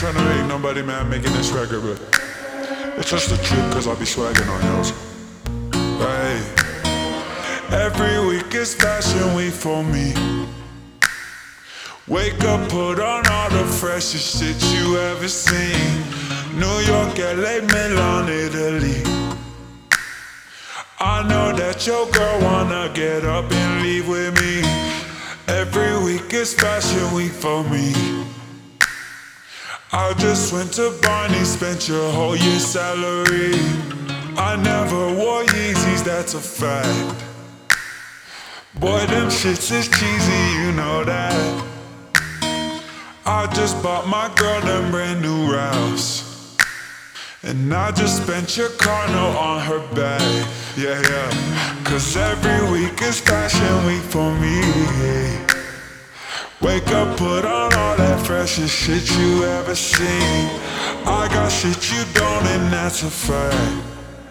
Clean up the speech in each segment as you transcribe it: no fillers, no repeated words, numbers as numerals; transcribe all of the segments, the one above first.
trying to make nobody mad making this record, but it's just a trip cause I be swagging on yours. Hey, every week is fashion week for me. Wake up, put on all the freshest shit you ever seen. New York, LA, Milan, Italy. I know that your girl wanna get up and leave with me. Every week is fashion week for me. I just went to Barney, spent your whole year's salary. I never wore Yeezys, that's a fact. Boy, them shits is cheesy, you know that. I just bought my girl them brand new Ralphs. And I just spent your car note on her bag. Yeah, yeah. Cause every week is fashion week for me. Wake up, put on all that freshest shit you ever seen. I got shit you don't, and that's a fact.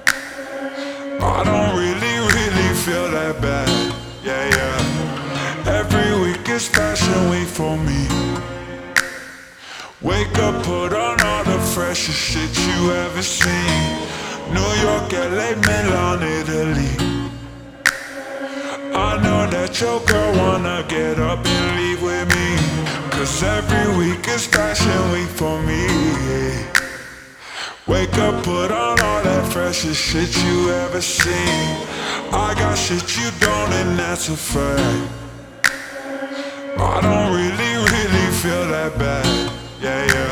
I don't really feel that bad. Yeah, yeah. Every week is fashion week for me. Wake up, put on all the freshest shit you ever seen. New York, LA, Milan, Italy. I know that your girl wanna get up and leave with me. Cause every week is fashion week for me. Wake up, put on all that freshest shit you ever seen. I got shit you don't, and that's a fact. I don't really feel that bad. Yeah, yeah.